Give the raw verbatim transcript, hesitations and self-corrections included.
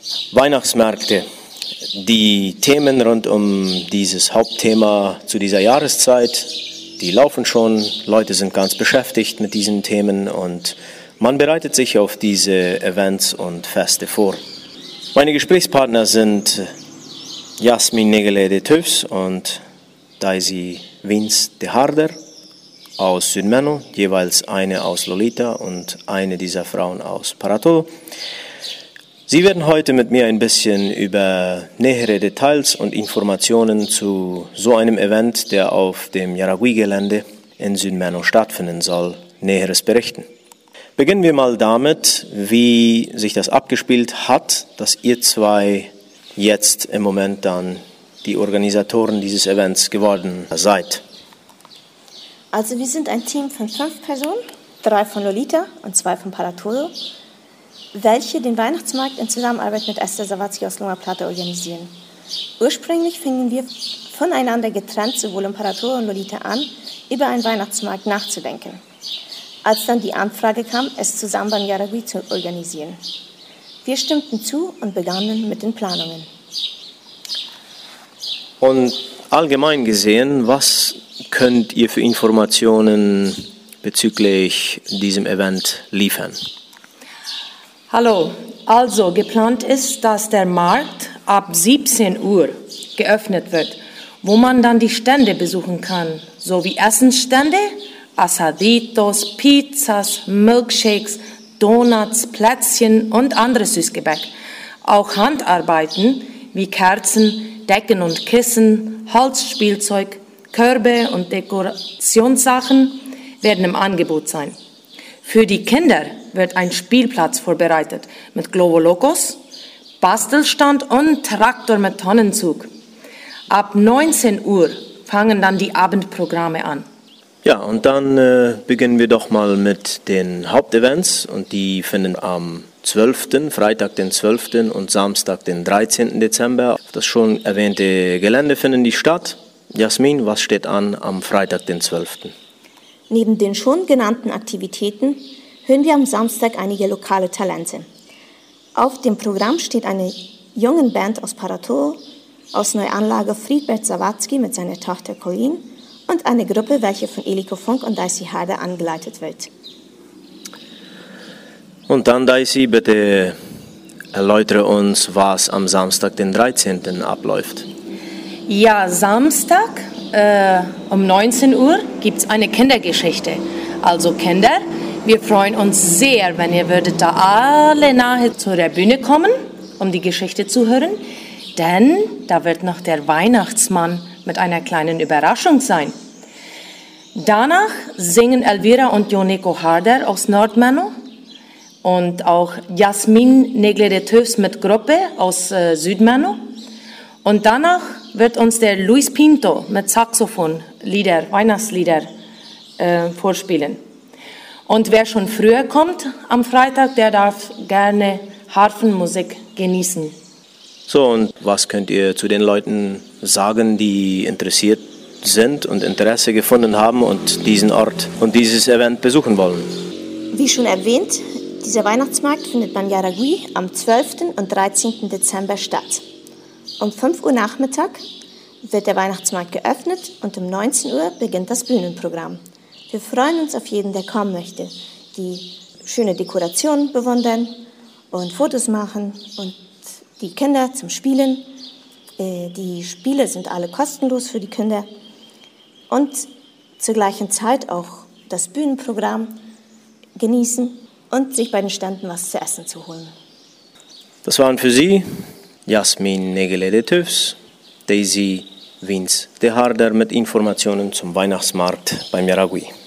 Weihnachtsmärkte. Die Themen rund um dieses Hauptthema zu dieser Jahreszeit, die laufen schon. Leute sind ganz beschäftigt mit diesen Themen und man bereitet sich auf diese Events und Feste vor. Meine Gesprächspartner sind Jasmin Negele de Tufs und Daisy Vince de Harder aus Südmenno, jeweils eine aus Lolita und eine dieser Frauen aus Paratolo. Sie werden heute mit mir ein bisschen über nähere Details und Informationen zu so einem Event, der auf dem Yaragui-Gelände in Südmenno stattfinden soll, Näheres berichten. Beginnen wir mal damit, wie sich das abgespielt hat, dass ihr zwei jetzt im Moment dann die Organisatoren dieses Events geworden seid. Also wir sind ein Team von fünf Personen, drei von Lolita und zwei von Paratolo, welche den Weihnachtsmarkt in Zusammenarbeit mit Esther Sawatzki aus Loma Plata organisieren. Ursprünglich fingen wir voneinander getrennt, sowohl in Paratolo und Lolita an, über einen Weihnachtsmarkt nachzudenken. Als dann die Anfrage kam, es zusammen beim Yaragui zu organisieren. Wir stimmten zu und begannen mit den Planungen. Und allgemein gesehen, was könnt ihr für Informationen bezüglich diesem Event liefern? Hallo, also geplant ist, dass der Markt ab siebzehn Uhr geöffnet wird, wo man dann die Stände besuchen kann, sowie Essensstände, Asaditos, Pizzas, Milkshakes, Donuts, Plätzchen und anderes Süßgebäck. Auch Handarbeiten wie Kerzen, Decken und Kissen, Holzspielzeug, Körbe und Dekorationssachen werden im Angebot sein. Für die Kinder wird ein Spielplatz vorbereitet mit Globo Locos, Bastelstand und Traktor mit Tonnenzug. Ab neunzehn Uhr fangen dann die Abendprogramme an. Ja, und dann äh, beginnen wir doch mal mit den Hauptevents und die finden am zwölften, Freitag den zwölften und Samstag den dreizehnten Dezember. Auf das schon erwähnte Gelände finden die statt. Jasmin, was steht an am Freitag den zwölften? Neben den schon genannten Aktivitäten hören wir am Samstag einige lokale Talente. Auf dem Programm steht eine junge Band aus Paratolo, aus Neuanlage Friedbert Sawatzki mit seiner Tochter Colleen und eine Gruppe, welche von Eliko Funk und Daisy Harder angeleitet wird. Und dann, Daisy, bitte erläutere uns, was am Samstag, den dreizehnten abläuft. Ja, Samstag äh, um neunzehn Uhr gibt es eine Kindergeschichte. Also Kinder, wir freuen uns sehr, wenn ihr würdet da alle nahe zu der Bühne kommen, um die Geschichte zu hören. Denn da wird noch der Weihnachtsmann mit einer kleinen Überraschung sein. Danach singen Elvira und Joneko Harder aus Nordmenno und auch Jasmin Negele de Tufs mit Gruppe aus äh, Südmenno. Und danach wird uns der Luis Pinto mit Saxophon Lieder, Weihnachtslieder äh, vorspielen. Und wer schon früher kommt am Freitag, der darf gerne Harfenmusik genießen. So, und was könnt ihr zu den Leuten sagen, die interessiert sind und Interesse gefunden haben und diesen Ort und dieses Event besuchen wollen? Wie schon erwähnt, dieser Weihnachtsmarkt findet beim Yaragui am zwölften und dreizehnten Dezember statt. Um fünf Uhr Nachmittag wird der Weihnachtsmarkt geöffnet und um neunzehn Uhr beginnt das Bühnenprogramm. Wir freuen uns auf jeden, der kommen möchte, die schöne Dekorationen bewundern und Fotos machen und die Kinder zum Spielen. Die Spiele sind alle kostenlos für die Kinder und zur gleichen Zeit auch das Bühnenprogramm genießen und sich bei den Ständen was zu essen zu holen. Das waren für Sie Jasmin Negele de Tufs, Daisy Vince de Harder mit Informationen zum Weihnachtsmarkt beim Yaragui.